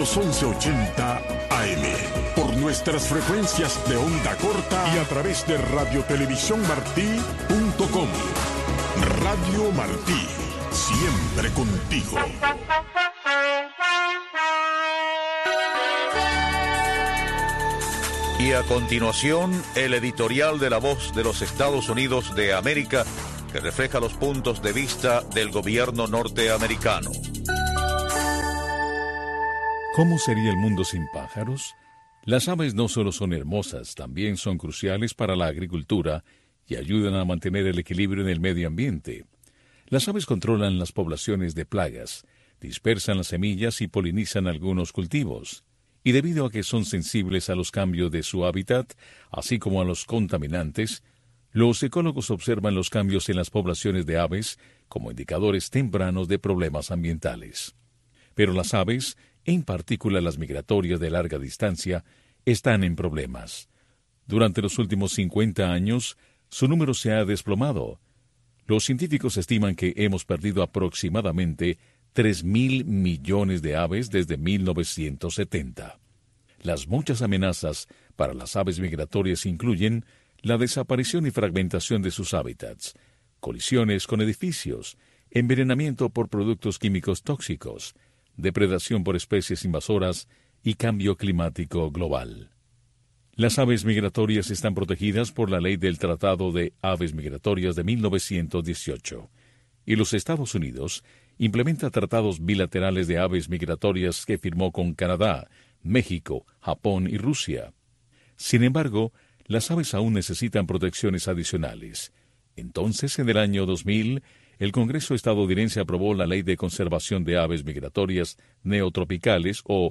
los 1180 AM, por nuestras frecuencias de onda corta y a través de radiotelevisiónmartí.com. Radio Martí, siempre contigo. Y a continuación, el editorial de La Voz de los Estados Unidos de América, que refleja los puntos de vista del gobierno norteamericano. ¿Cómo sería el mundo sin pájaros? Las aves no solo son hermosas, también son cruciales para la agricultura y ayudan a mantener el equilibrio en el medio ambiente. Las aves controlan las poblaciones de plagas, dispersan las semillas y polinizan algunos cultivos. Y debido a que son sensibles a los cambios de su hábitat, así como a los contaminantes, los ecólogos observan los cambios en las poblaciones de aves como indicadores tempranos de problemas ambientales. Pero las aves, en particular las migratorias de larga distancia, están en problemas. Durante los últimos 50 años, su número se ha desplomado. Los científicos estiman que hemos perdido aproximadamente 3.000 millones de aves desde 1970. Las muchas amenazas para las aves migratorias incluyen la desaparición y fragmentación de sus hábitats, colisiones con edificios, envenenamiento por productos químicos tóxicos, depredación por especies invasoras y cambio climático global. Las aves migratorias están protegidas por la Ley del Tratado de Aves Migratorias de 1918, y los Estados Unidos implementa tratados bilaterales de aves migratorias que firmó con Canadá, México, Japón y Rusia. Sin embargo, las aves aún necesitan protecciones adicionales. Entonces, en el año 2000, el Congreso estadounidense aprobó la Ley de Conservación de Aves Migratorias Neotropicales, o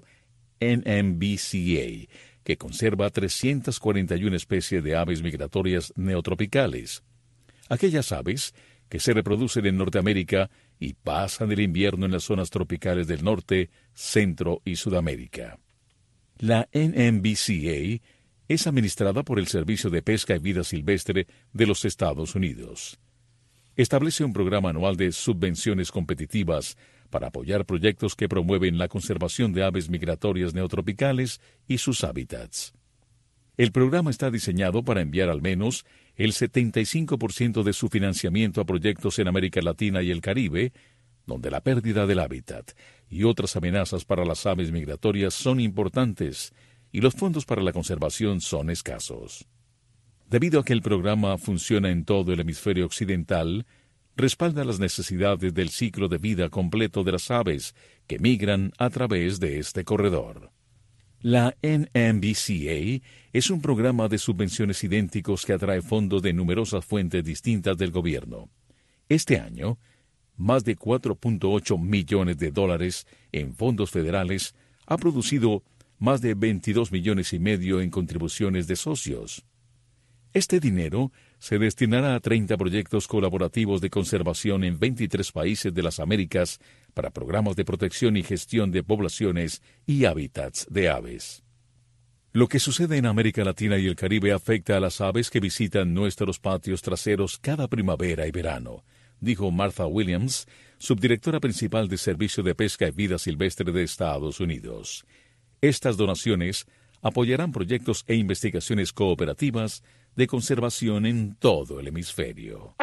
NMBCA, que conserva 341 especies de aves migratorias neotropicales. Aquellas aves que se reproducen en Norteamérica y pasan el invierno en las zonas tropicales del norte, centro y Sudamérica. La NMBCA es administrada por el Servicio de Pesca y Vida Silvestre de los Estados Unidos. Establece un programa anual de subvenciones competitivas para apoyar proyectos que promueven la conservación de aves migratorias neotropicales y sus hábitats. El programa está diseñado para enviar al menos el 75% de su financiamiento a proyectos en América Latina y el Caribe, donde la pérdida del hábitat y otras amenazas para las aves migratorias son importantes y los fondos para la conservación son escasos. Debido a que el programa funciona en todo el hemisferio occidental, respalda las necesidades del ciclo de vida completo de las aves que migran a través de este corredor. La NMBCA es un programa de subvenciones idénticos que atrae fondos de numerosas fuentes distintas del gobierno. Este año, más de $4.8 millones en fondos federales ha producido más de 22 millones y medio en contribuciones de socios. Este dinero se destinará a 30 proyectos colaborativos de conservación en 23 países de las Américas para programas de protección y gestión de poblaciones y hábitats de aves. Lo que sucede en América Latina y el Caribe afecta a las aves que visitan nuestros patios traseros cada primavera y verano, dijo Martha Williams, subdirectora principal del Servicio de Pesca y Vida Silvestre de Estados Unidos. Estas donaciones apoyarán proyectos e investigaciones cooperativas de conservación en todo el hemisferio.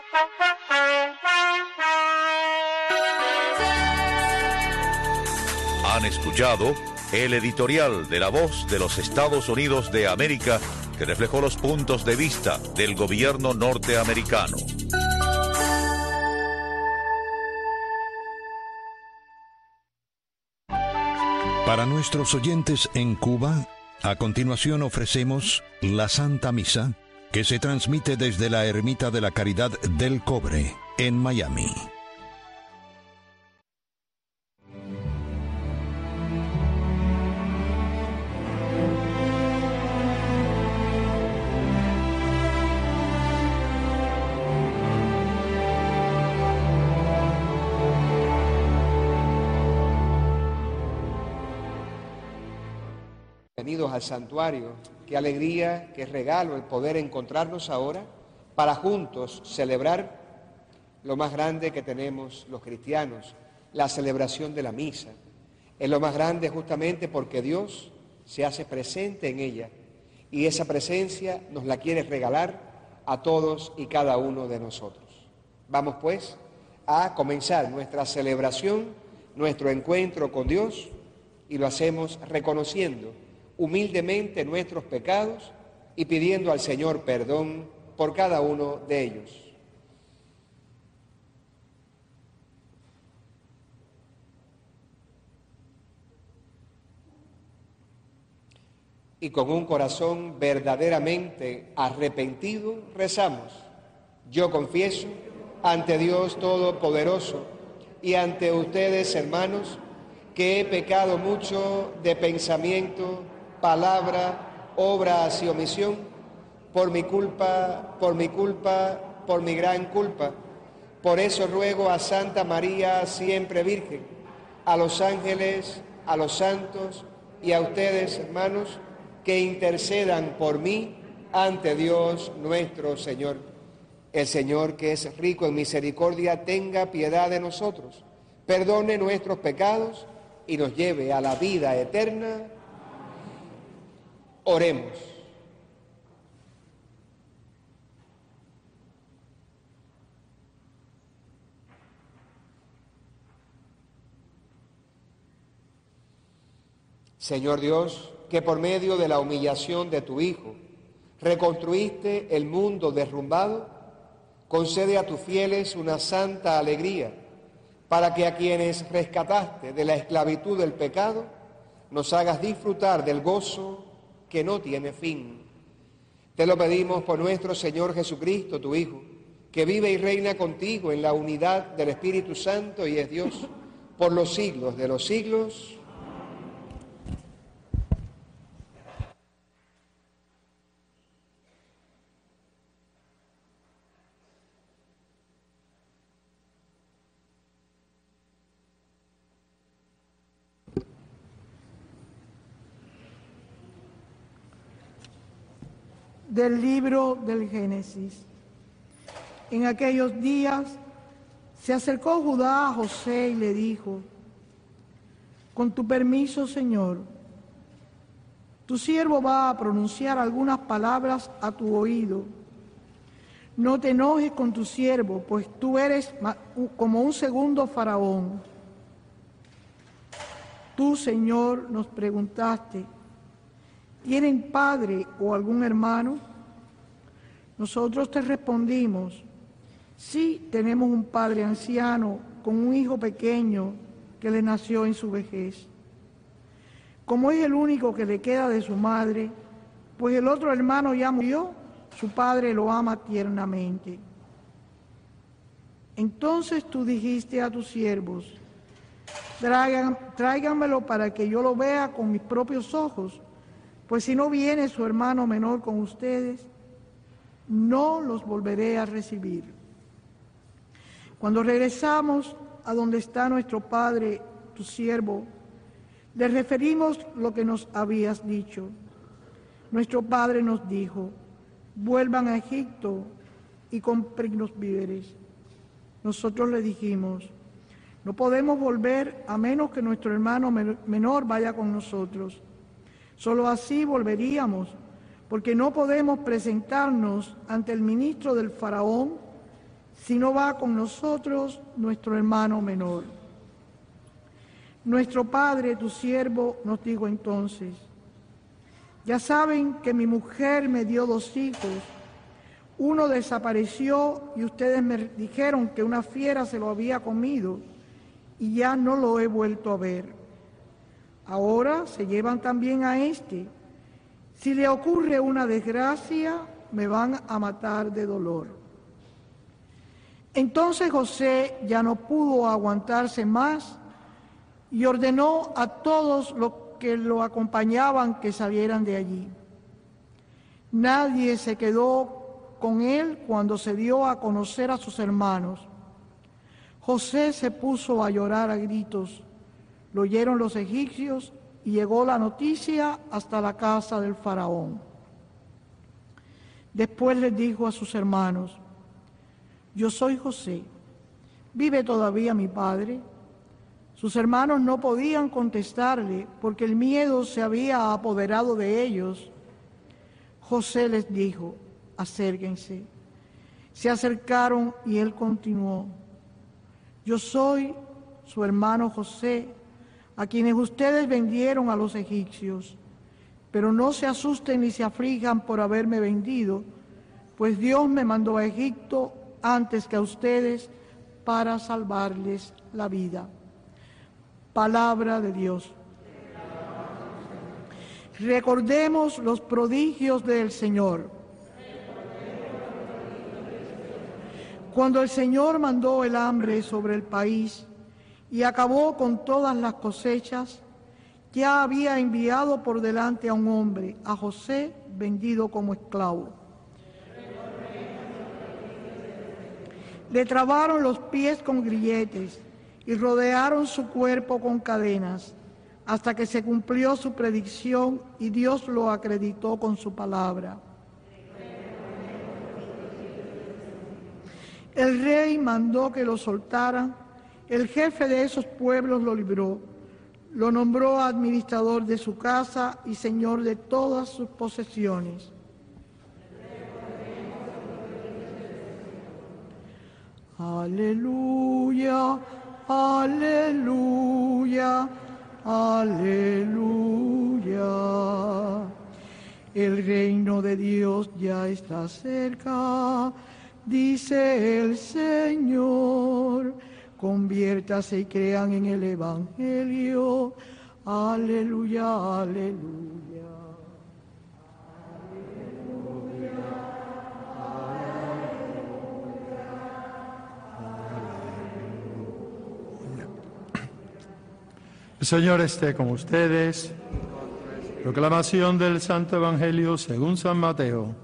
Han escuchado el editorial de La Voz de los Estados Unidos de América, que reflejó los puntos de vista del gobierno norteamericano. Para nuestros oyentes en Cuba, a continuación ofrecemos la Santa Misa, que se transmite desde la Ermita de la Caridad del Cobre, en Miami. Bienvenidos al santuario. Qué alegría, qué regalo el poder encontrarnos ahora para juntos celebrar lo más grande que tenemos los cristianos, la celebración de la misa. Es lo más grande justamente porque Dios se hace presente en ella y esa presencia nos la quiere regalar a todos y cada uno de nosotros. Vamos pues a comenzar nuestra celebración, nuestro encuentro con Dios, y lo hacemos reconociendo humildemente nuestros pecados y pidiendo al Señor perdón por cada uno de ellos. Y con un corazón verdaderamente arrepentido rezamos: yo confieso ante Dios Todopoderoso y ante ustedes, hermanos, que he pecado mucho de pensamiento, palabra, obra y omisión, por mi culpa, por mi gran culpa. Por eso ruego a Santa María, siempre Virgen, a los ángeles, a los santos y a ustedes, hermanos, que intercedan por mí ante Dios nuestro Señor. El Señor, que es rico en misericordia, tenga piedad de nosotros, perdone nuestros pecados y nos lleve a la vida eterna. Oremos. Señor Dios, que por medio de la humillación de tu Hijo reconstruiste el mundo derrumbado, concede a tus fieles una santa alegría, para que a quienes rescataste de la esclavitud del pecado, nos hagas disfrutar del gozo que no tiene fin. Te lo pedimos por nuestro Señor Jesucristo, tu Hijo, que vive y reina contigo en la unidad del Espíritu Santo y es Dios por los siglos de los siglos. Del libro del Génesis. En aquellos días se acercó Judá a José y le dijo: con tu permiso, Señor, tu siervo va a pronunciar algunas palabras a tu oído. No te enojes con tu siervo, pues tú eres como un segundo faraón. Tú, Señor, nos preguntaste: ¿tienen padre o algún hermano? Nosotros te respondimos: sí, tenemos un padre anciano con un hijo pequeño que le nació en su vejez. Como es el único que le queda de su madre, pues el otro hermano ya murió, su padre lo ama tiernamente. Entonces tú dijiste a tus siervos: tráiganmelo para que yo lo vea con mis propios ojos, pues si no viene su hermano menor con ustedes, no los volveré a recibir. Cuando regresamos a donde está nuestro padre, tu siervo, le referimos lo que nos habías dicho. Nuestro padre nos dijo: vuelvan a Egipto y compren los víveres. Nosotros le dijimos: no podemos volver a menos que nuestro hermano menor vaya con nosotros. Solo así volveríamos, porque no podemos presentarnos ante el ministro del faraón si no va con nosotros nuestro hermano menor. Nuestro padre, tu siervo, nos dijo entonces: ya saben que mi mujer me dio 2 hijos. Uno desapareció y ustedes me dijeron que una fiera se lo había comido y ya no lo he vuelto a ver. Ahora se llevan también a este. Si le ocurre una desgracia, me van a matar de dolor. Entonces José ya no pudo aguantarse más y ordenó a todos los que lo acompañaban que salieran de allí. Nadie se quedó con él cuando se dio a conocer a sus hermanos. José se puso a llorar a gritos. Lo oyeron los egipcios y llegó la noticia hasta la casa del faraón. Después les dijo a sus hermanos: yo soy José. ¿Vive todavía mi padre? Sus hermanos no podían contestarle porque el miedo se había apoderado de ellos. José les dijo: acérquense. Se acercaron y él continuó: yo soy su hermano José, a quienes ustedes vendieron a los egipcios. Pero no se asusten ni se aflijan por haberme vendido, pues Dios me mandó a Egipto antes que a ustedes para salvarles la vida. Palabra de Dios. Recordemos los prodigios del Señor. Cuando el Señor mandó el hambre sobre el país y acabó con todas las cosechas, ya había enviado por delante a un hombre, a José, vendido como esclavo. Le trabaron los pies con grilletes y rodearon su cuerpo con cadenas, hasta que se cumplió su predicción y Dios lo acreditó con su palabra. El rey mandó que lo soltaran. El jefe de esos pueblos lo libró. Lo nombró administrador de su casa y señor de todas sus posesiones. Aleluya, aleluya, aleluya. El reino de Dios ya está cerca, dice el Señor. Conviértase y crean en el Evangelio. Aleluya, aleluya. El Señor esté con ustedes. Proclamación del Santo Evangelio según San Mateo.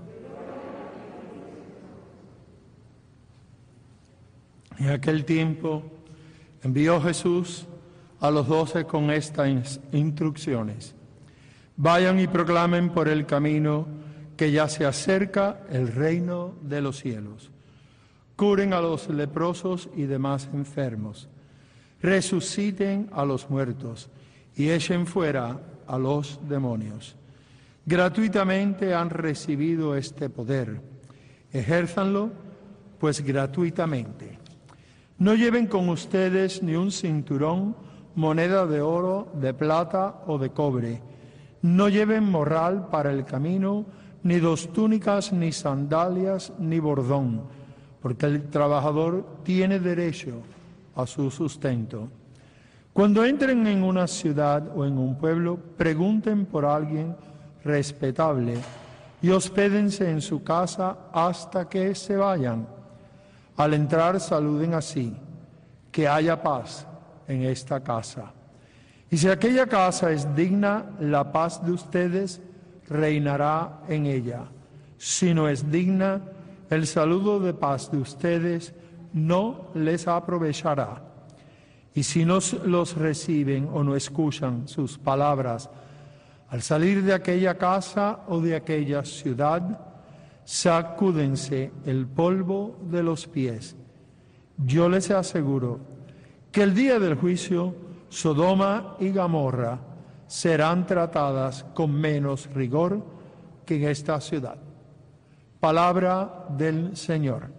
En aquel tiempo envió Jesús a los 12 con estas instrucciones: vayan y proclamen por el camino que ya se acerca el reino de los cielos. Curen a los leprosos y demás enfermos. Resuciten a los muertos y echen fuera a los demonios. Gratuitamente han recibido este poder. Ejérzanlo, pues gratuitamente. No lleven con ustedes ni un cinturón, moneda de oro, de plata o de cobre. No lleven morral para el camino, ni 2 túnicas, ni sandalias, ni bordón, porque el trabajador tiene derecho a su sustento. Cuando entren en una ciudad o en un pueblo, pregunten por alguien respetable y hospédense en su casa hasta que se vayan. Al entrar saluden así: que haya paz en esta casa. Y si aquella casa es digna, la paz de ustedes reinará en ella. Si no es digna, el saludo de paz de ustedes no les aprovechará. Y si no los reciben o no escuchan sus palabras, al salir de aquella casa o de aquella ciudad, sacúdense el polvo de los pies. Yo les aseguro que el día del juicio, Sodoma y Gomorra serán tratadas con menos rigor que en esta ciudad. Palabra del Señor.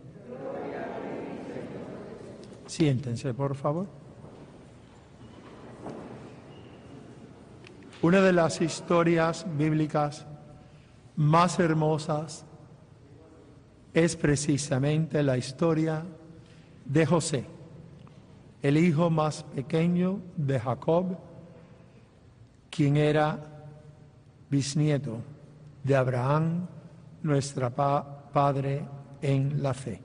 Siéntense, por favor. Una de las historias bíblicas más hermosas es precisamente la historia de José, el hijo más pequeño de Jacob, quien era bisnieto de Abraham, nuestro padre en la fe.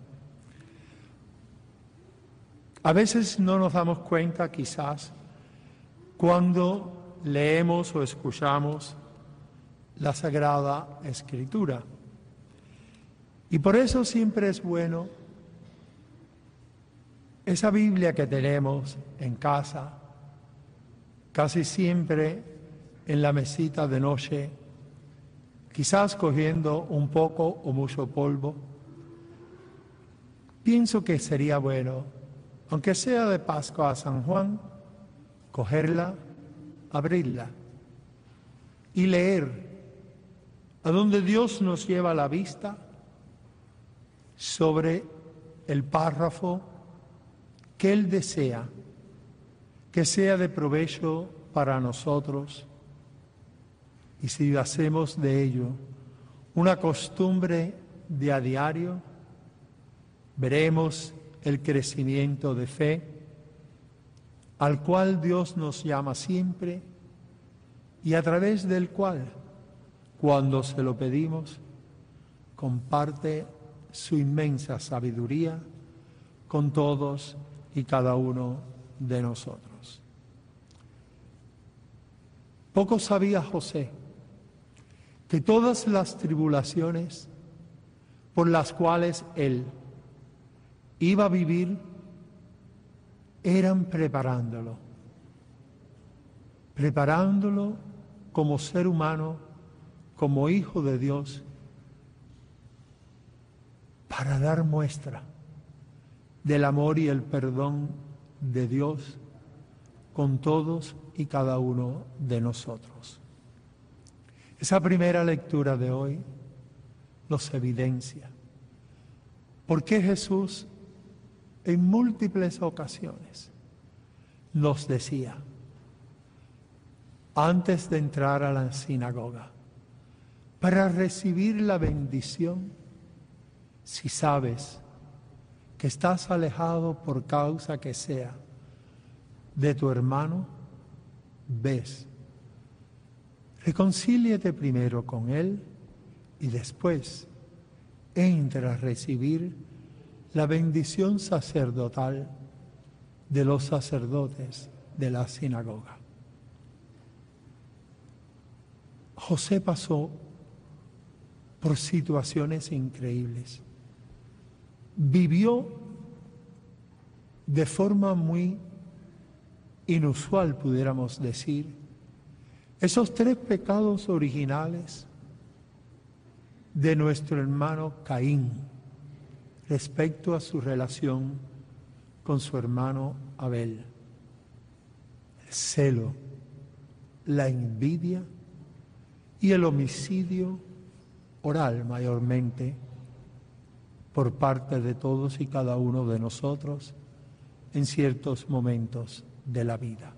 A veces no nos damos cuenta, quizás, cuando leemos o escuchamos la Sagrada Escritura. Y por eso siempre es bueno esa Biblia que tenemos en casa, casi siempre en la mesita de noche, quizás cogiendo un poco o mucho polvo. Pienso que sería bueno, aunque sea de Pascua a San Juan, cogerla, abrirla y leer a donde Dios nos lleva la vista sobre el párrafo que Él desea que sea de provecho para nosotros. Y si hacemos de ello una costumbre de a diario, veremos el crecimiento de fe al cual Dios nos llama siempre y a través del cual, cuando se lo pedimos, comparte su inmensa sabiduría con todos y cada uno de nosotros. Poco sabía José que todas las tribulaciones por las cuales él iba a vivir eran preparándolo como ser humano, como hijo de Dios, para dar muestra del amor y el perdón de Dios con todos y cada uno de nosotros. Esa primera lectura de hoy nos evidencia por qué Jesús en múltiples ocasiones nos decía, antes de entrar a la sinagoga, para recibir la bendición, si sabes que estás alejado por causa que sea de tu hermano, ves, reconcíliate primero con él y después entra a recibir la bendición sacerdotal de los sacerdotes de la sinagoga. José pasó por situaciones increíbles. Vivió de forma muy inusual, pudiéramos decir, esos 3 pecados originales de nuestro hermano Caín respecto a su relación con su hermano Abel. El celo, la envidia y el homicidio oral mayormente por parte de todos y cada uno de nosotros en ciertos momentos de la vida.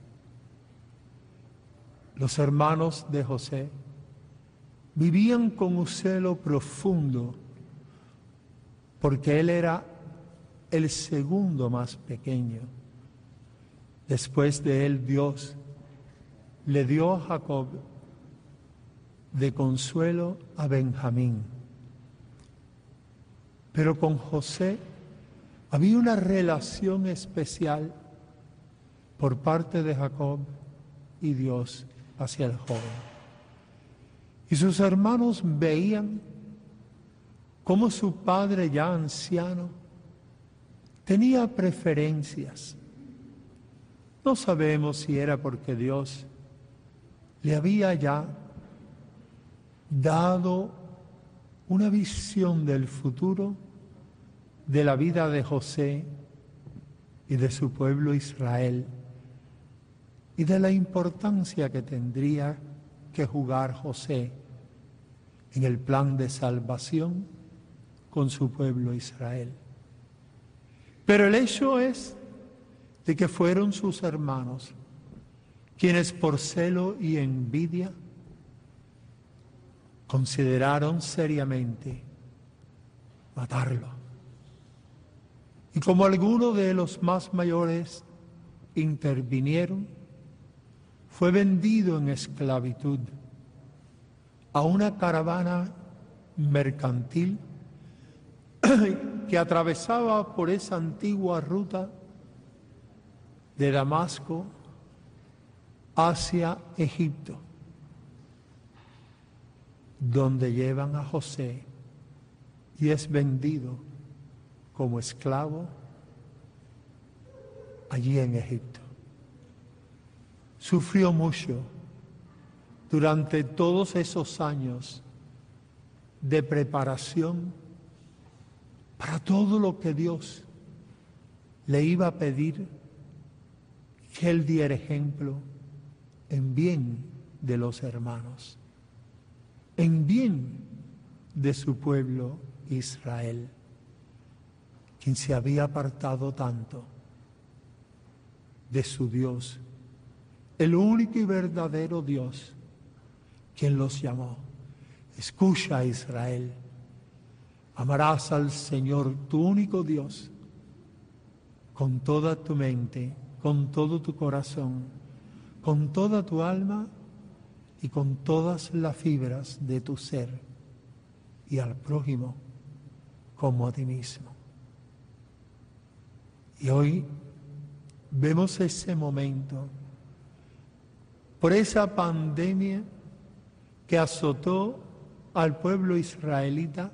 Los hermanos de José vivían con un celo profundo porque él era el segundo más pequeño. Después de él, Dios le dio a Jacob de consuelo a Benjamín. Pero con José había una relación especial por parte de Jacob y Dios hacia el joven. Y sus hermanos veían cómo su padre ya anciano tenía preferencias. No sabemos si era porque Dios le había ya dado una visión del futuro de la vida de José y de su pueblo Israel y de la importancia que tendría que jugar José en el plan de salvación con su pueblo Israel. Pero el hecho es de que fueron sus hermanos quienes por celo y envidia consideraron seriamente matarlo. Y como algunos de los más mayores intervinieron, fue vendido en esclavitud a una caravana mercantil que atravesaba por esa antigua ruta de Damasco hacia Egipto, donde llevan a José y es vendido como esclavo allí en Egipto. Sufrió mucho durante todos esos años de preparación para todo lo que Dios le iba a pedir que Él diera ejemplo en bien de los hermanos, en bien de su pueblo Israel, quien se había apartado tanto de su Dios, el único y verdadero Dios, quien los llamó. Escucha, Israel, amarás al Señor, tu único Dios, con toda tu mente, con todo tu corazón, con toda tu alma y con todas las fibras de tu ser, y al prójimo como a ti mismo. Y hoy vemos ese momento, por esa pandemia que azotó al pueblo israelita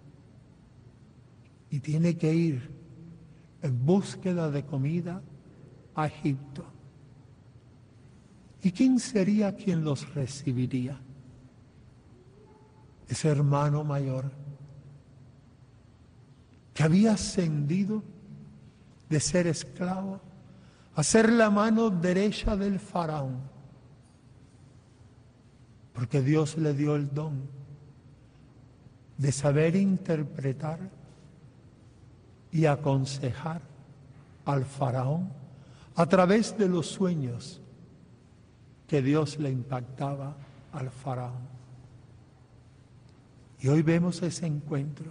y tiene que ir en búsqueda de comida a Egipto. ¿Y quién sería quien los recibiría? Ese hermano mayor que había ascendido de ser esclavo a ser la mano derecha del faraón, porque Dios le dio el don de saber interpretar y aconsejar al faraón a través de los sueños que Dios le impactaba al faraón. Y hoy vemos ese encuentro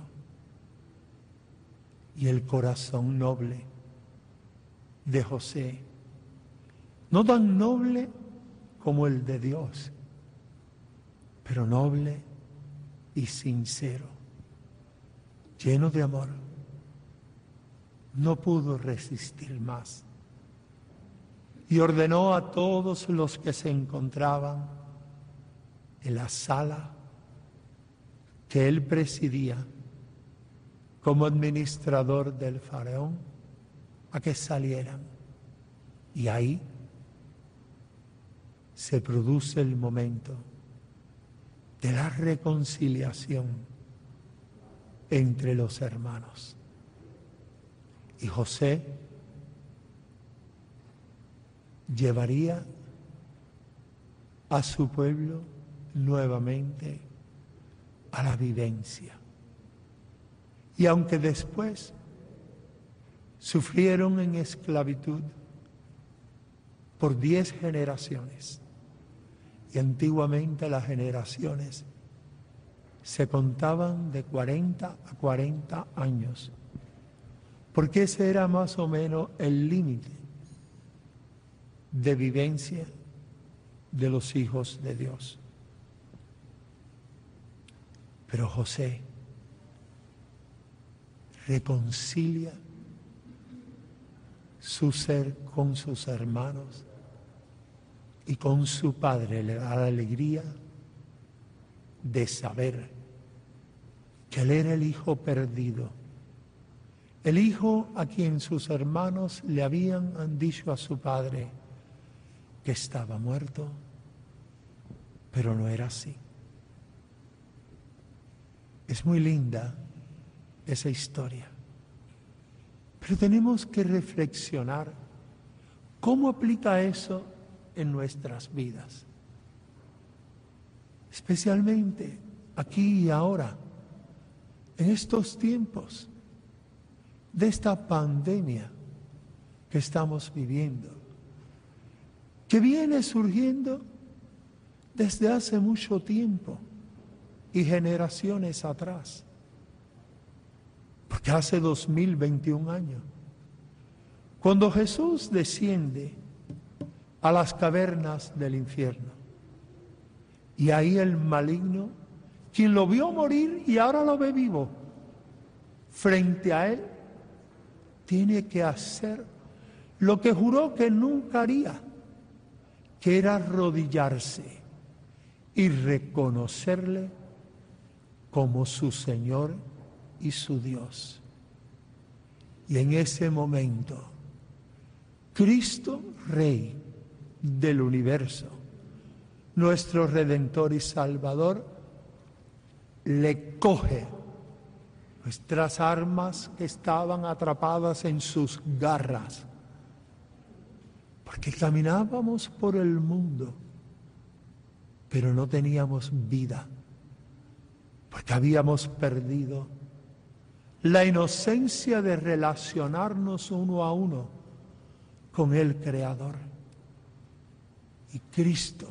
y el corazón noble de José, no tan noble como el de Dios, pero noble y sincero, lleno de amor. No pudo resistir más y ordenó a todos los que se encontraban en la sala que él presidía como administrador del faraón a que salieran. Y ahí se produce el momento de la reconciliación entre los hermanos. Y José llevaría a su pueblo nuevamente a la vivencia. Y aunque después sufrieron en esclavitud por 10 generaciones, y antiguamente las generaciones se contaban de 40 a 40 años, porque ese era más o menos el límite de vivencia de los hijos de Dios. Pero José reconcilia su ser con sus hermanos y con su padre. Le da la alegría de saber que él era el hijo perdido, el hijo a quien sus hermanos le habían dicho a su padre que estaba muerto, pero no era así. Es muy linda esa historia, pero tenemos que reflexionar cómo aplica eso en nuestras vidas, especialmente aquí y ahora, en estos tiempos de esta pandemia que estamos viviendo, que viene surgiendo desde hace mucho tiempo y generaciones atrás. Porque hace 2021 años, cuando Jesús desciende a las cavernas del infierno, y ahí el maligno, quien lo vio morir y ahora lo ve vivo, frente a él, tiene que hacer lo que juró que nunca haría, que era arrodillarse y reconocerle como su Señor y su Dios. Y en ese momento, Cristo, Rey del universo, nuestro Redentor y Salvador, le coge nuestras armas que estaban atrapadas en sus garras porque caminábamos por el mundo, pero no teníamos vida, porque habíamos perdido la inocencia de relacionarnos uno a uno con el Creador. Y Cristo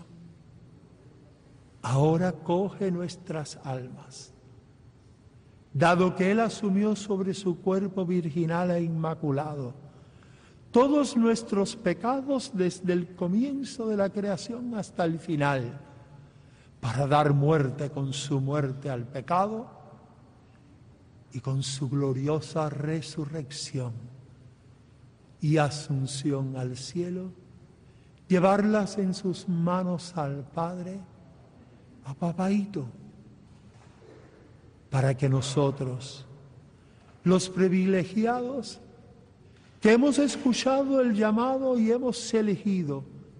ahora coge nuestras almas, dado que Él asumió sobre su cuerpo virginal e inmaculado todos nuestros pecados desde el comienzo de la creación hasta el final, para dar muerte con su muerte al pecado y con su gloriosa resurrección y asunción al cielo, llevarlas en sus manos al Padre, a Papaíto, para que nosotros, los privilegiados, que hemos escuchado el llamado y hemos elegido,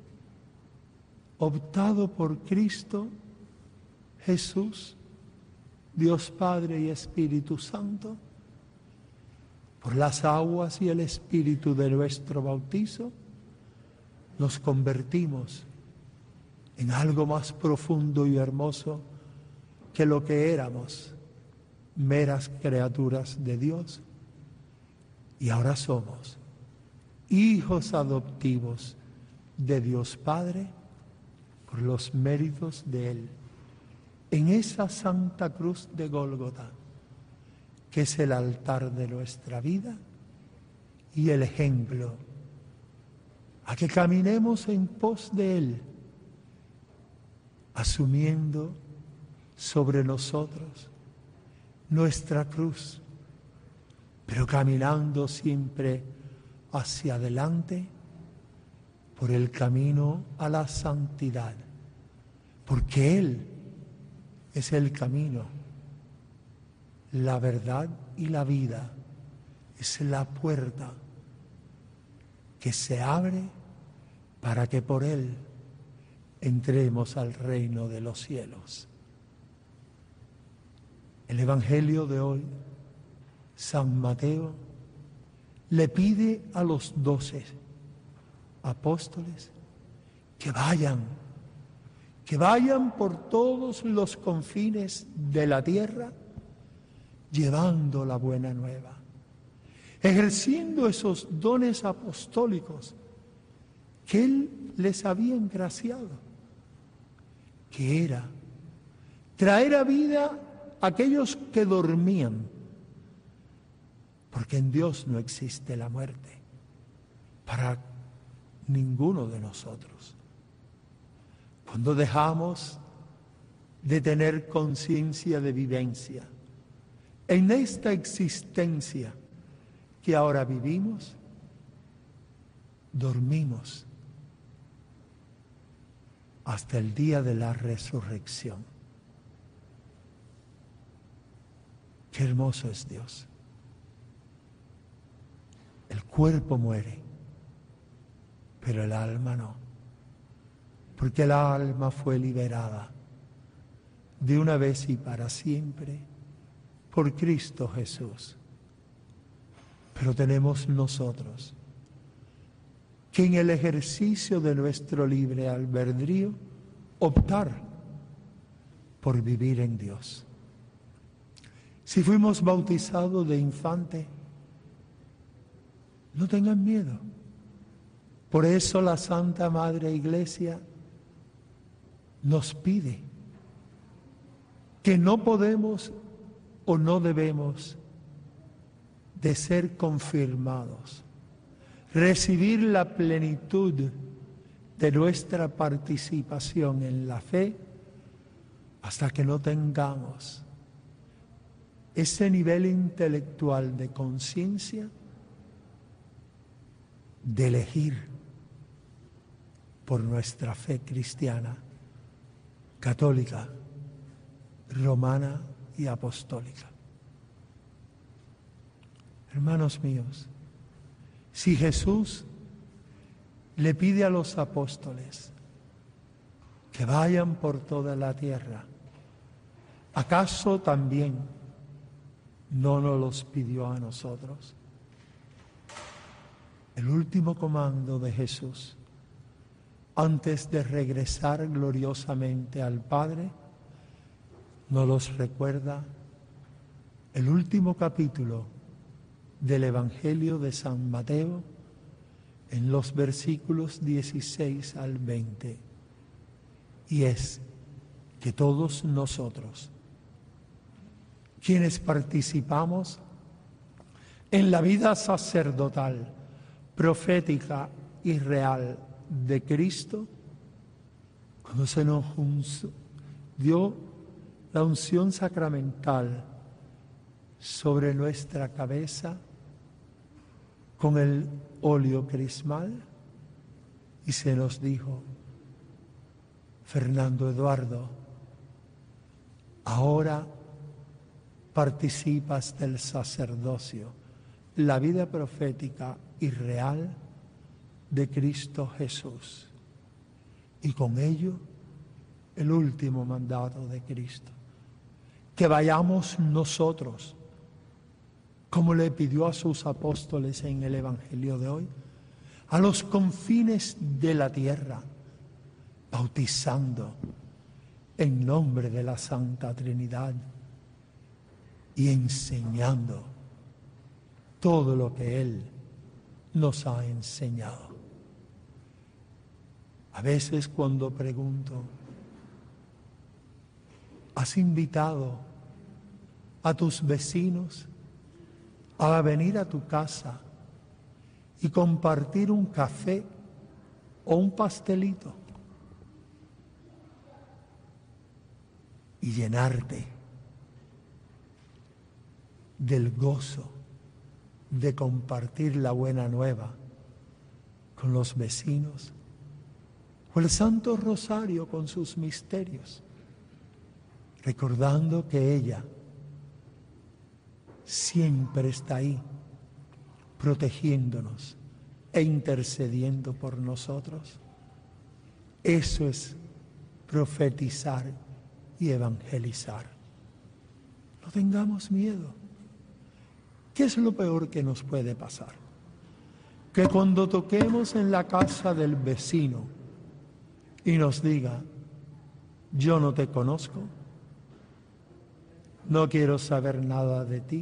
optado por Cristo, Jesús, Dios Padre y Espíritu Santo, por las aguas y el Espíritu de nuestro bautizo, nos convertimos en algo más profundo y hermoso que lo que éramos, meras criaturas de Dios. Y ahora somos hijos adoptivos de Dios Padre por los méritos de Él. En esa Santa Cruz de Gólgota, que es el altar de nuestra vida y el ejemplo a que caminemos en pos de Él, asumiendo sobre nosotros nuestra cruz, pero caminando siempre hacia adelante por el camino a la santidad, porque Él es el camino, la verdad y la vida, es la puerta que se abre para que por Él entremos al reino de los cielos. El Evangelio de hoy, San Mateo, le pide a los 12 apóstoles que vayan por todos los confines de la tierra llevando la buena nueva, ejerciendo esos dones apostólicos que Él les había engraciado, que era traer a vida a aquellos que dormían, porque en Dios no existe la muerte para ninguno de nosotros. Cuando dejamos de tener conciencia de vivencia en esta existencia que ahora vivimos, dormimos hasta el día de la resurrección. Qué hermoso es Dios. El cuerpo muere, pero el alma no, porque el alma fue liberada de una vez y para siempre por Cristo Jesús. Pero tenemos nosotros que en el ejercicio de nuestro libre albedrío optar por vivir en Dios. Si fuimos bautizados de infante, no tengan miedo. Por eso la Santa Madre Iglesia nos pide que no podemos o no debemos de ser confirmados, recibir la plenitud de nuestra participación en la fe hasta que no tengamos ese nivel intelectual de conciencia de elegir por nuestra fe cristiana, católica, romana y apostólica. Hermanos míos, si Jesús le pide a los apóstoles que vayan por toda la tierra, ¿acaso también no nos los pidió a nosotros? El último comando de Jesús antes de regresar gloriosamente al Padre, nos los recuerda el último capítulo del Evangelio de San Mateo, en los versículos 16 al 20. Y es que todos nosotros, quienes participamos en la vida sacerdotal, profética y real de Cristo, cuando se nos dio la unción sacramental sobre nuestra cabeza con el óleo crismal, y se nos dijo: Fernando Eduardo, ahora participas del sacerdocio, la vida profética y real de Cristo Jesús, y con ello el último mandato de Cristo, que vayamos nosotros, como le pidió a sus apóstoles en el Evangelio de hoy, a los confines de la tierra, bautizando en nombre de la Santa Trinidad y enseñando todo lo que Él nos ha enseñado. A veces cuando pregunto, ¿has invitado a tus vecinos a venir a tu casa y compartir un café o un pastelito y llenarte del gozo de compartir la buena nueva con los vecinos, o el Santo Rosario con sus misterios, recordando que ella siempre está ahí, protegiéndonos e intercediendo por nosotros? Eso es profetizar y evangelizar. No tengamos miedo. ¿Qué es lo peor que nos puede pasar? Que cuando toquemos en la casa del vecino y nos diga: yo no te conozco, no quiero saber nada de ti,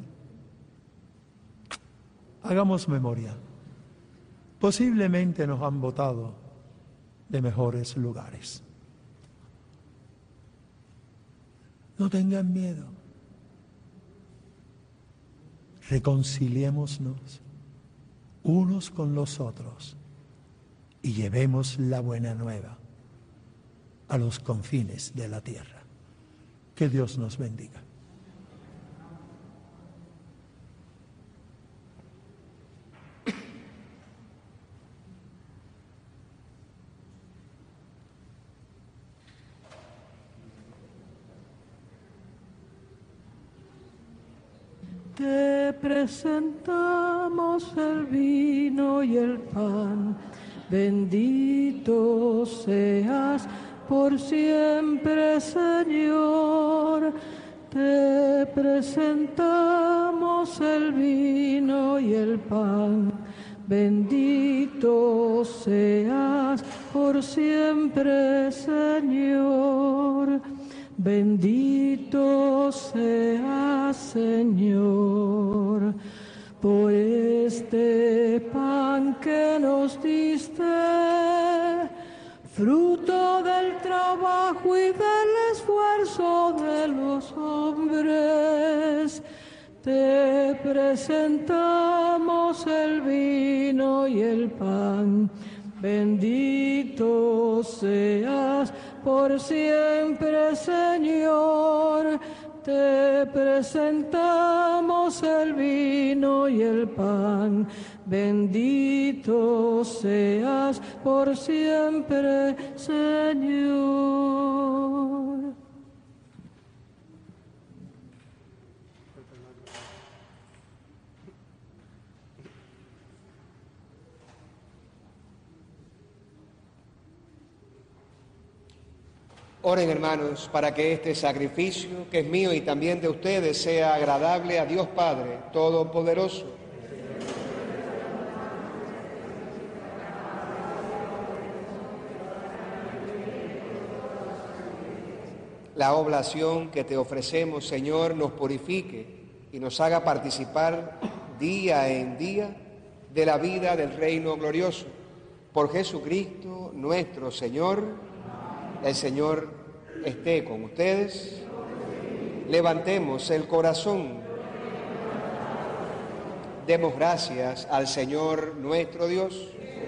hagamos memoria. Posiblemente nos han votado de mejores lugares. No tengan miedo. Reconciliémonos unos con los otros y llevemos la buena nueva a los confines de la tierra. Que Dios nos bendiga. Te presentamos el vino y el pan, bendito seas por siempre, Señor. Te presentamos el vino y el pan, bendito seas por siempre, Señor. Bendito seas, Señor, por este pan que nos diste, fruto del trabajo y del esfuerzo de los hombres. Te presentamos el vino y el pan, bendito seas por siempre, Señor. Te presentamos el vino y el pan, bendito seas por siempre, Señor. Oren, hermanos, para que este sacrificio, que es mío y también de ustedes, sea agradable a Dios Padre Todopoderoso. la oblación que te ofrecemos, Señor, nos purifique y nos haga participar día en día de la vida del reino glorioso. Por Jesucristo nuestro Señor. El Señor esté con ustedes. Levantemos el corazón. Demos gracias al Señor nuestro Dios.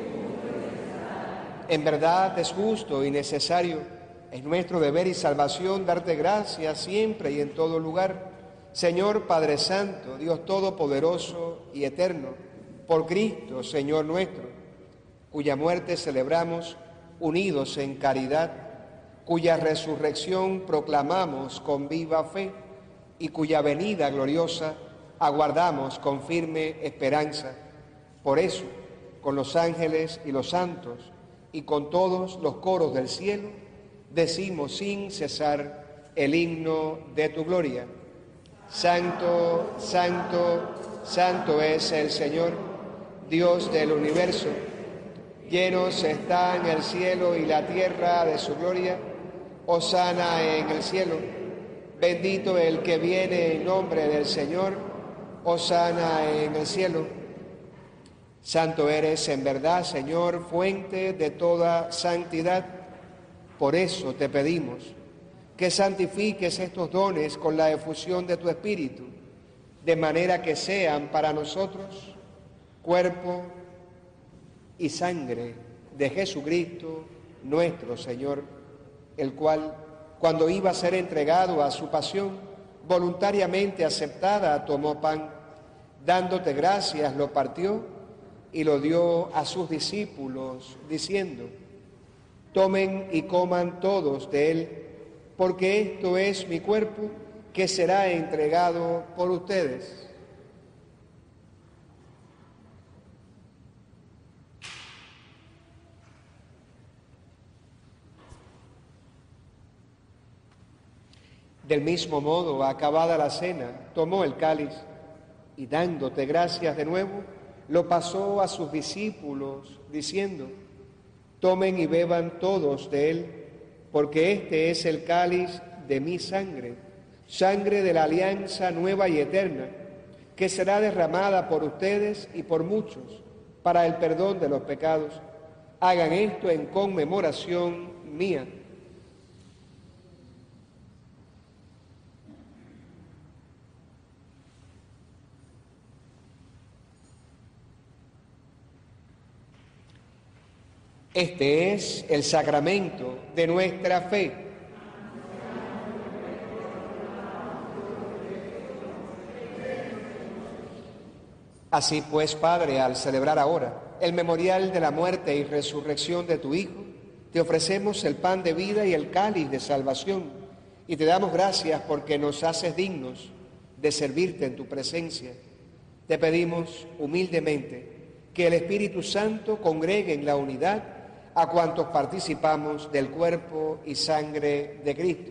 En verdad es justo y necesario, es nuestro deber y salvación darte gracias siempre y en todo lugar. Señor Padre Santo, Dios Todopoderoso y Eterno, por Cristo, Señor nuestro, cuya muerte celebramos unidos en caridad, cuya resurrección proclamamos con viva fe y cuya venida gloriosa aguardamos con firme esperanza. Por eso, con los ángeles y los santos y con todos los coros del cielo, decimos sin cesar el himno de tu gloria. Santo, santo, santo es el Señor, Dios del universo. Llenos están el cielo y la tierra de su gloria. Hosana en el cielo. Bendito el que viene en nombre del Señor. Hosana en el cielo. Santo eres en verdad, Señor, fuente de toda santidad. Por eso te pedimos que santifiques estos dones con la efusión de tu Espíritu, de manera que sean para nosotros cuerpo y sangre de Jesucristo nuestro Señor, el cual, cuando iba a ser entregado a su pasión, voluntariamente aceptada, tomó pan, dándote gracias, lo partió y lo dio a sus discípulos, diciendo: tomen y coman todos de él, porque esto es mi cuerpo que será entregado por ustedes. Del mismo modo, acabada la cena, tomó el cáliz y dándote gracias de nuevo, lo pasó a sus discípulos, diciendo: tomen y beban todos de él, porque este es el cáliz de mi sangre, sangre de la alianza nueva y eterna, que será derramada por ustedes y por muchos para el perdón de los pecados. Hagan esto en conmemoración mía. Este es el sacramento de nuestra fe. Así pues, Padre, al celebrar ahora el memorial de la muerte y resurrección de tu Hijo, te ofrecemos el pan de vida y el cáliz de salvación, y te damos gracias porque nos haces dignos de servirte en tu presencia. Te pedimos humildemente que el Espíritu Santo congregue en la unidad a cuantos participamos del cuerpo y sangre de Cristo.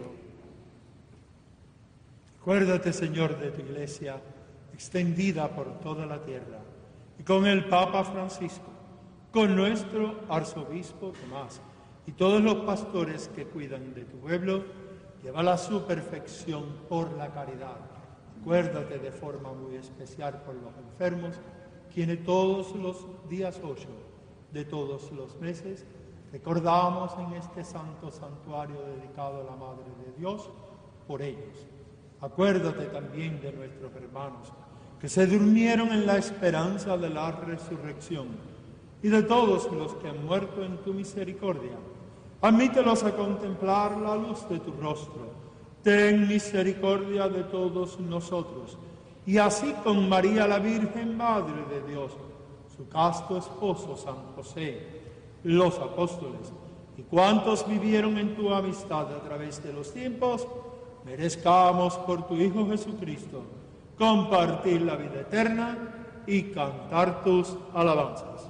Acuérdate, Señor, de tu Iglesia, extendida por toda la tierra, y con el Papa Francisco, con nuestro Arzobispo Tomás, y todos los pastores que cuidan de tu pueblo, llévala a su perfección por la caridad. Acuérdate de forma muy especial por los enfermos, quienes todos los días 8 de todos los meses recordamos en este santo santuario dedicado a la Madre de Dios por ellos. Acuérdate también de nuestros hermanos que se durmieron en la esperanza de la resurrección y de todos los que han muerto en tu misericordia. Admítelos a contemplar la luz de tu rostro. Ten misericordia de todos nosotros, y así con María la Virgen, Madre de Dios, su casto esposo San José, los apóstoles y cuantos vivieron en tu amistad a través de los tiempos, merezcamos por tu Hijo Jesucristo compartir la vida eterna y cantar tus alabanzas.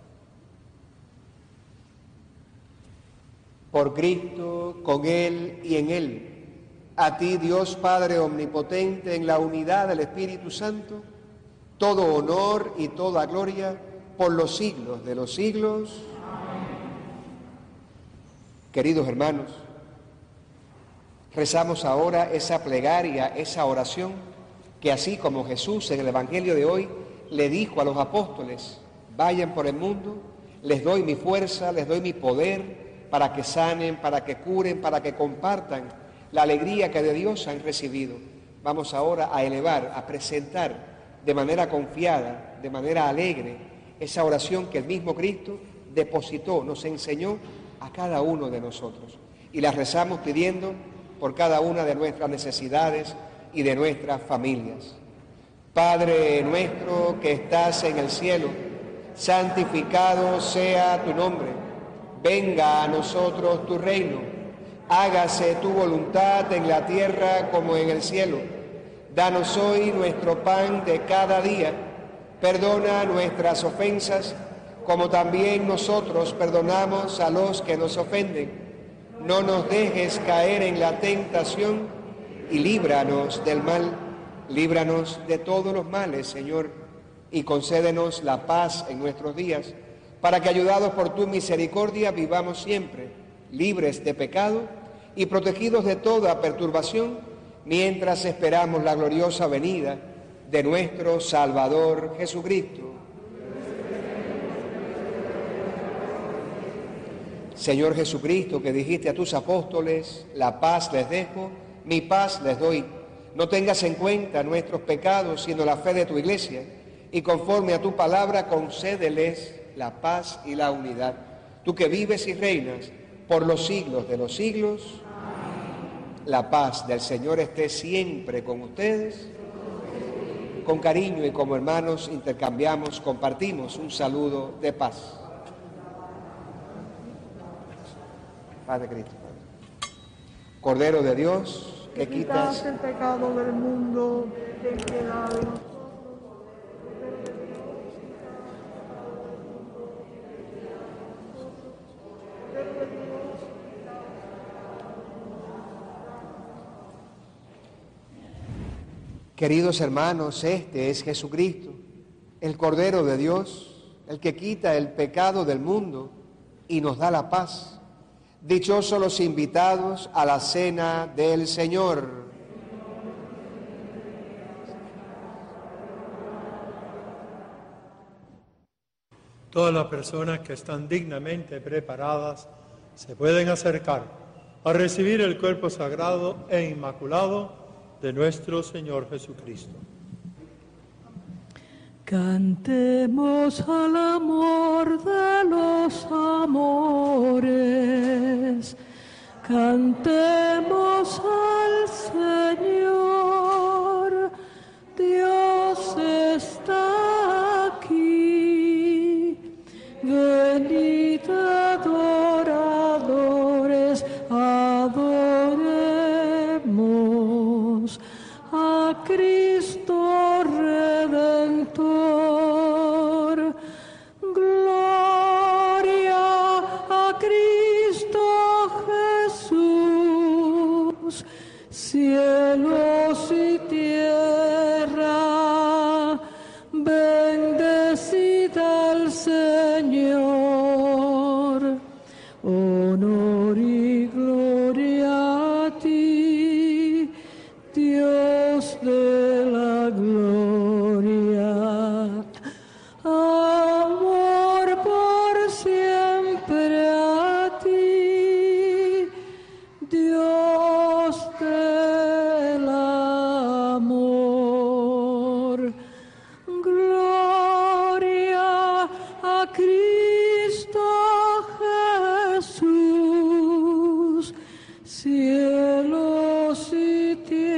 Por Cristo, con Él y en Él, a ti, Dios Padre omnipotente, en la unidad del Espíritu Santo, todo honor y toda gloria por los siglos de los siglos. Amén. Queridos hermanos, Rezamos ahora esa plegaria, esa oración, que así como Jesús en el Evangelio de hoy le dijo a los apóstoles: vayan por el mundo, les doy mi fuerza, les doy mi poder para que sanen, para que curen, para que compartan la alegría que de Dios han recibido. Vamos ahora a elevar, a presentar de manera confiada, de manera alegre, esa oración que el mismo Cristo depositó, nos enseñó a cada uno de nosotros. Y la rezamos pidiendo por cada una de nuestras necesidades y de nuestras familias. Padre nuestro que estás en el cielo, santificado sea tu nombre. Venga a nosotros tu reino. Hágase tu voluntad en la tierra como en el cielo. Danos hoy nuestro pan de cada día. Perdona nuestras ofensas, como también nosotros perdonamos a los que nos ofenden. No nos dejes caer en la tentación y líbranos del mal. Líbranos de todos los males, Señor, y concédenos la paz en nuestros días, para que, ayudados por tu misericordia, vivamos siempre libres de pecado y protegidos de toda perturbación, mientras esperamos la gloriosa venida de nuestro Salvador Jesucristo. Señor Jesucristo, que dijiste a tus apóstoles: la paz les dejo, mi paz les doy. No tengas en cuenta nuestros pecados, sino la fe de tu Iglesia, y conforme a tu palabra concédeles la paz y la unidad. Tú que vives y reinas por los siglos de los siglos, la paz del Señor esté siempre con ustedes. Con cariño y como hermanos intercambiamos, compartimos un saludo de paz. Padre Cristo. Cordero de Dios, que quitas el pecado del mundo, ten piedad de nosotros. Queridos hermanos, este es Jesucristo, el Cordero de Dios, el que quita el pecado del mundo y nos da la paz. Dichosos los invitados a la cena del Señor. Todas las personas que están dignamente preparadas se pueden acercar a recibir el cuerpo sagrado e inmaculado de nuestro Señor Jesucristo. Cantemos al amor de los amores, cantemos al Señor, Dios está aquí, venid adoradores, adoremos a Cristo Redentor. Gloria a Cristo Jesús, cielos y tierra, bendecida al Señor. Honor y gloria a ti, Dios de la gloria. Amor por siempre a ti, Dios del amor. Gloria a Cristo Jesús, cielos y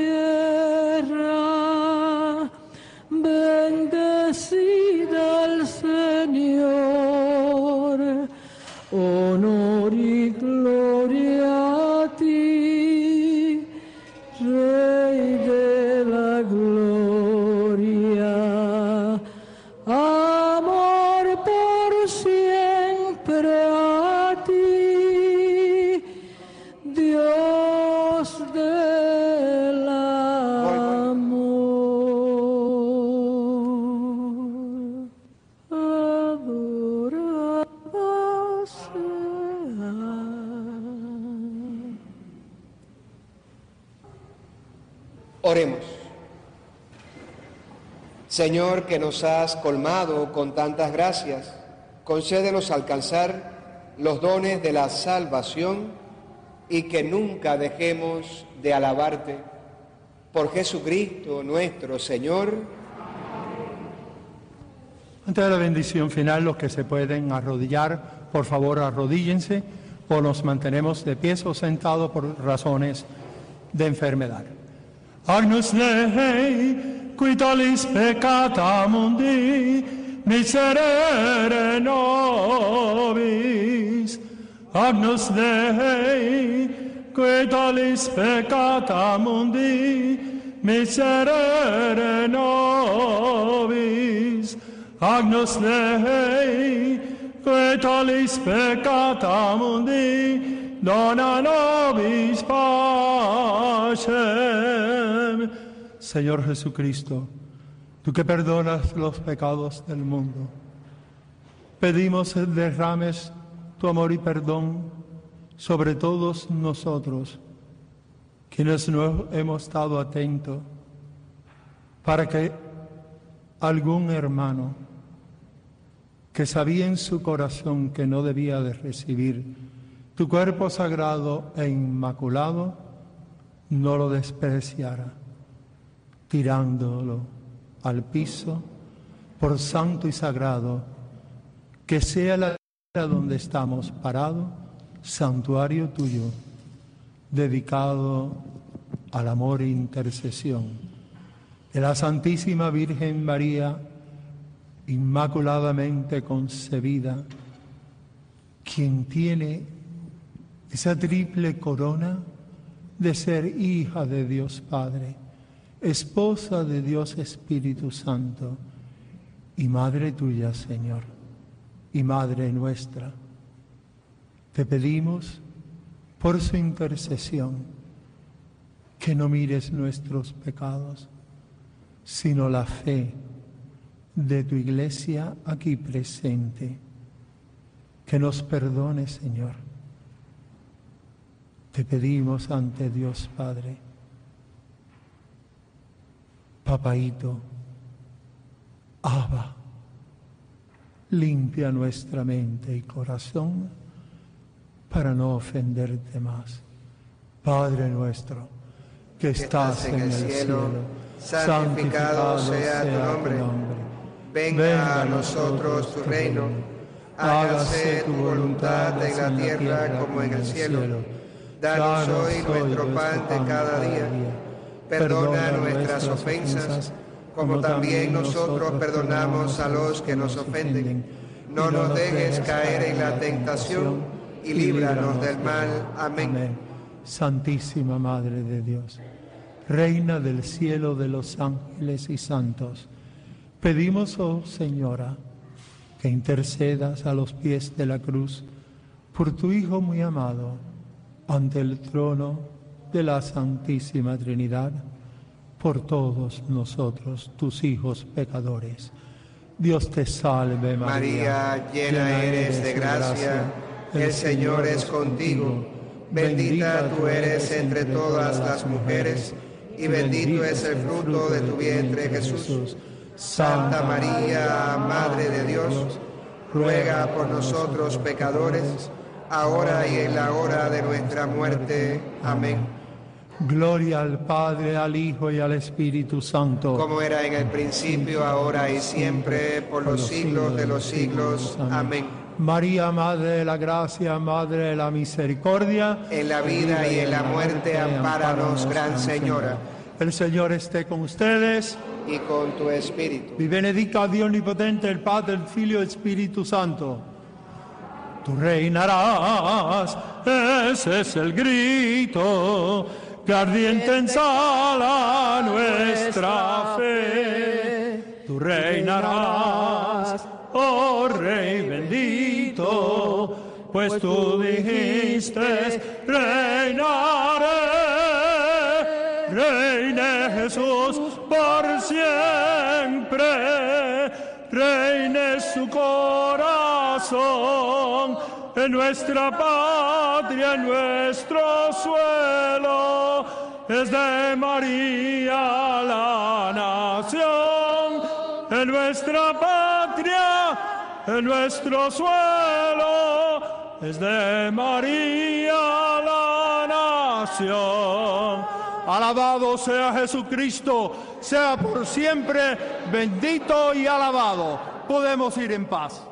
tierra, bendecida al Señor. Honor y gloria a ti, Rey de la gloria. Amor por siempre a ti, Dios Oremos. Señor, que nos has colmado con tantas gracias, concédenos alcanzar los dones de la salvación y que nunca dejemos de alabarte. Por Jesucristo nuestro Señor. Antes de la bendición final, los que se pueden arrodillar, por favor arrodíllense, o nos mantenemos de pie o sentados por razones de enfermedad. Agnus Dei, qui tollis peccata mundi, miserere nobis. Agnus Dei, qui tollis peccata mundi, miserere nobis. Agnus Dei, qui tollis peccata mundi, dona nobis pacem. Señor Jesucristo, tú que perdonas los pecados del mundo, pedimos derrames tu amor y perdón sobre todos nosotros, quienes no hemos estado atentos, para que algún hermano que sabía en su corazón que no debía de recibir tu cuerpo sagrado e inmaculado, no lo despreciara, tirándolo al piso, por santo y sagrado, que sea la tierra donde estamos parados, santuario tuyo, dedicado al amor e intercesión de la Santísima Virgen María, inmaculadamente concebida, quien tiene esa triple corona de ser hija de Dios Padre, esposa de Dios Espíritu Santo y madre tuya, Señor, y madre nuestra. Te pedimos por su intercesión que no mires nuestros pecados, sino la fe de tu iglesia aquí presente. Que nos perdone, Señor. Te pedimos ante Dios Padre. Papaíto, Abba, limpia nuestra mente y corazón para no ofenderte más. Padre nuestro, que estás en el cielo, santificado sea tu nombre. Venga a nosotros tu reino. Hágase tu voluntad en la tierra como en el cielo. Danos hoy nuestro pan de cada día. Perdona nuestras ofensas, como también nosotros perdonamos a los que nos ofenden. No nos dejes caer en la tentación y líbranos del mal. Amén. Santísima Madre de Dios, Reina del cielo, de los ángeles y santos, pedimos, oh Señora, que intercedas a los pies de la cruz por tu Hijo muy amado, ante el trono de la Santísima Trinidad, por todos nosotros, tus hijos pecadores. Dios te salve, María, llena eres de gracia, el Señor es contigo. Bendita tú eres entre todas las mujeres, y bendito es el fruto de tu vientre, Jesús. Santa María, Madre de Dios, ruega por nosotros pecadores, ahora y en la hora de nuestra muerte. Amén. Gloria al Padre, al Hijo y al Espíritu Santo, como era en el principio, ahora y siempre, por los siglos de los siglos. Amén. María, Madre de la Gracia, Madre de la Misericordia, en la vida y en la muerte, ampáranos, Gran Señora. El Señor esté con ustedes. Y con tu espíritu. Y benedica a Dios omnipotente, el Padre, el Figlio y el Espíritu Santo. Tú reinarás, ese es el grito que ardiente ensala nuestra fe. Tú reinarás, oh Rey bendito, pues tú dijiste, reinaré. Reine Jesús por siempre, reine su corazón, en nuestra patria, en nuestro suelo, es de María la nación, en nuestra patria, en nuestro suelo, es de María la nación. Alabado sea Jesucristo, sea por siempre bendito y alabado. Podemos ir en paz.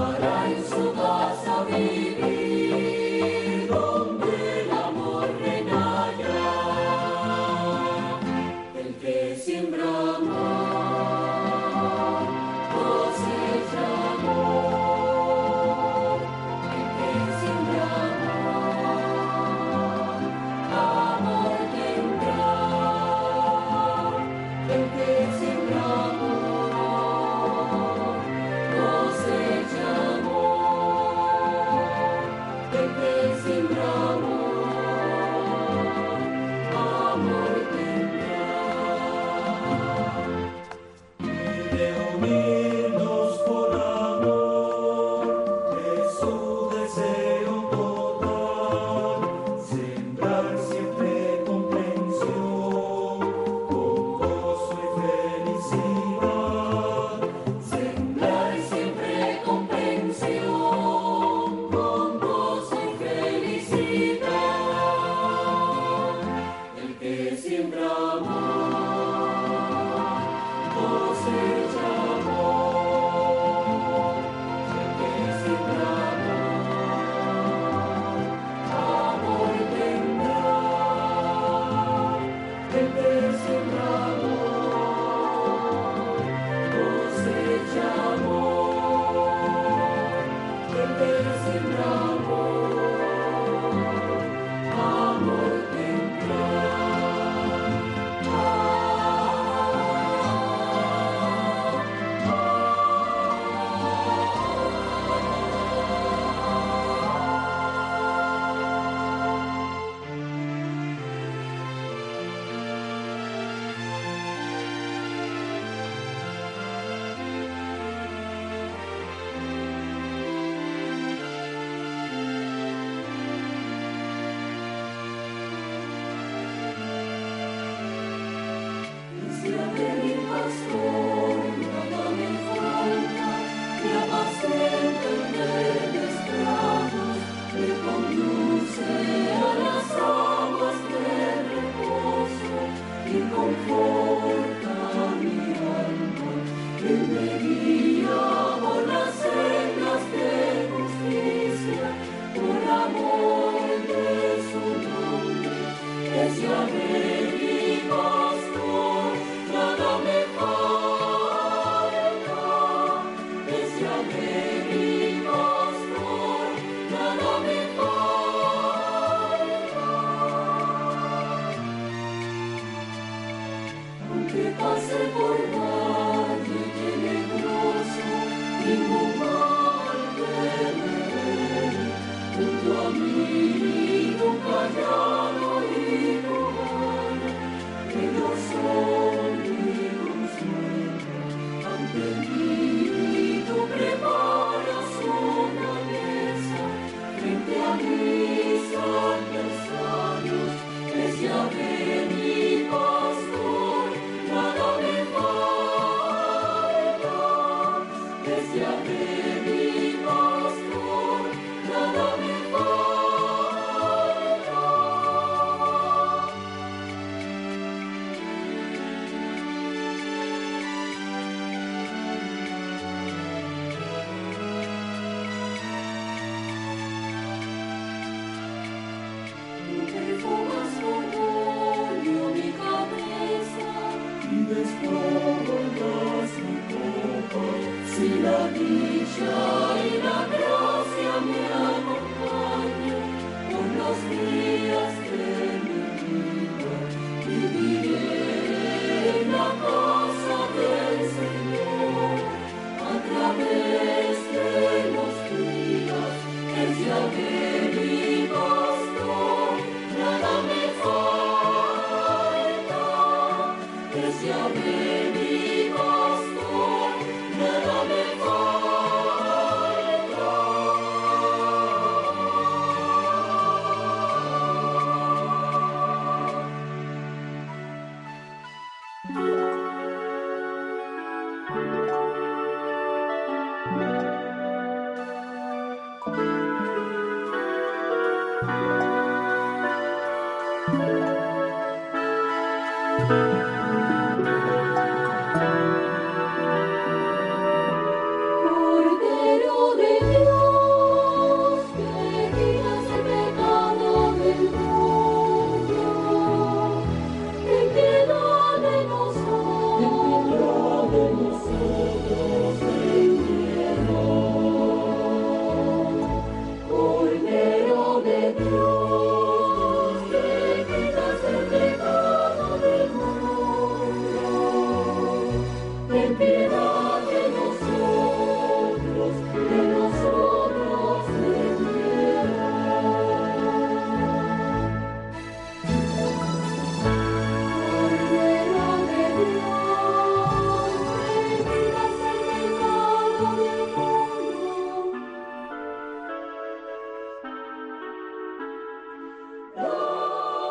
Donde el amor reina.